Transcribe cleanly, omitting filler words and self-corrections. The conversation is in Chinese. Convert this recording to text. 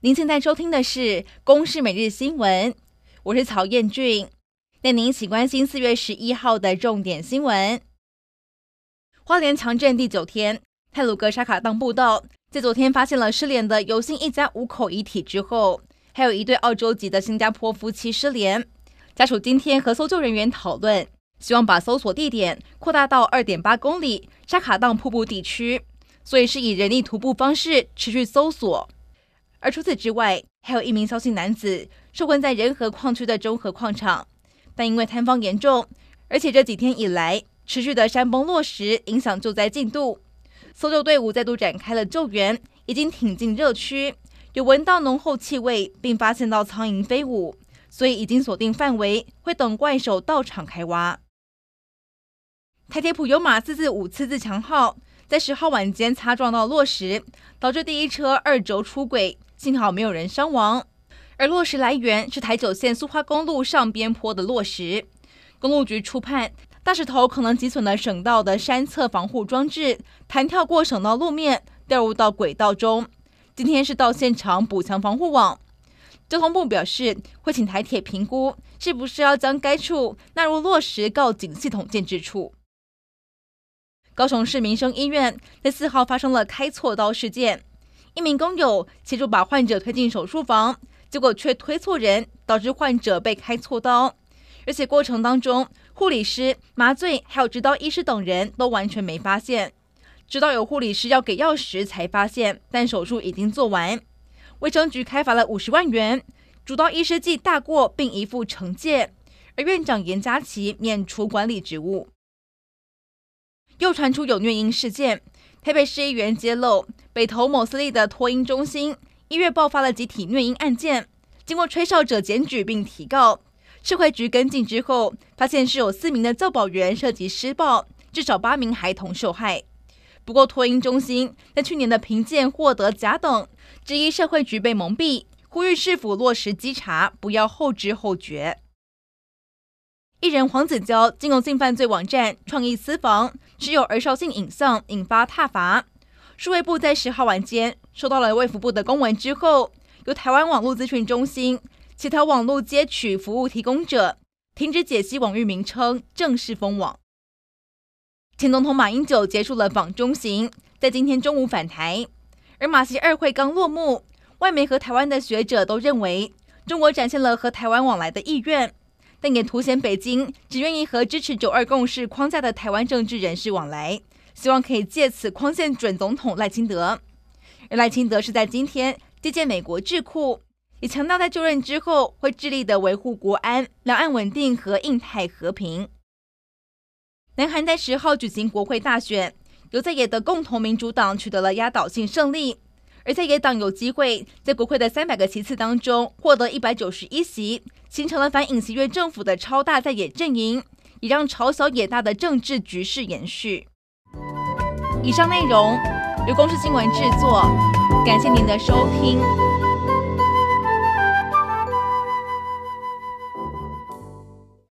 您现在收听的是《公视每日新闻》，我是曹彦俊，带您一起关心4月11号的重点新闻。花莲强震第9天，太鲁阁沙卡当步道在昨天发现了失联的游姓一家5口遗体之后，还有一对澳洲籍的新加坡夫妻失联。家属今天和搜救人员讨论，希望把搜索地点扩大到2.8公里沙卡当瀑布地区，所以是以人力徒步方式持续搜索。而除此之外，还有一名萧姓男子受困在仁和矿区的中和矿场，但因为坍方严重，而且这几天以来持续的山崩落石影响救灾进度，搜救队伍再度展开了救援，已经挺进热区，有闻到浓厚气味，并发现到苍蝇飞舞，所以已经锁定范围，会等怪手到场开挖。台铁普悠玛445次自强号在10号晚间擦撞到落石，导致第一车2轴出轨，幸好没有人伤亡。而落石来源是台9线苏花公路上边坡的落石，公路局初判大石头可能击损了省道的山侧防护装置，弹跳过省道路面，掉入到轨道中。今天是到现场补强防护网。交通部表示，会请台铁评估是不是要将该处纳入落石告警系统建制处。高雄市民生医院在4号发生了开错刀事件，一名工友协助把患者推进手术房，结果却推错人，导致患者被开错刀，而且过程当中护理师、麻醉还有执刀医师等人都完全没发现，直到有护理师要给药时才发现，但手术已经做完。卫生局开罚了50万元，主刀医师记大过并移付惩戒，而院长严家琪免除管理职务。又传出有虐婴事件，台北市议员揭露北投某私立的托婴中心1月爆发了集体虐婴案件，经过吹哨者检举并提告，社会局跟进之后，发现是有4名的教保员涉及施暴，至少8名孩童受害。不过托婴中心在去年的评鉴获得甲等，质疑社会局被蒙蔽，呼吁市府落实稽查，不要后知后觉。艺人黄子佼经由性犯罪网站创意私房持有儿少性影像，引发挞伐。数位部在10号晚间收到了卫福部的公文之后，由台湾网络资讯中心协调网络接取服务提供者停止解析网域名称，正式封网。前总统马英九结束了访中行，在今天中午返台，而马习2会刚落幕，外媒和台湾的学者都认为中国展现了和台湾往来的意愿，但也凸显北京只愿意和支持9·2共识框架的台湾政治人士往来，希望可以借此框限准总统赖清德。而赖清德是在今天接见美国智库，也强调在就任之后会致力的维护国安、两岸稳定和印太和平。南韩在10号举行国会大选，由在野的共同民主党取得了压倒性胜利，而在野党有机会在国会的300个席次当中获得191席，形成了反尹锡悦政府的超大在野阵营，也让朝小野大的政治局势延续。以上内容由公视新闻制作，感谢您的收听。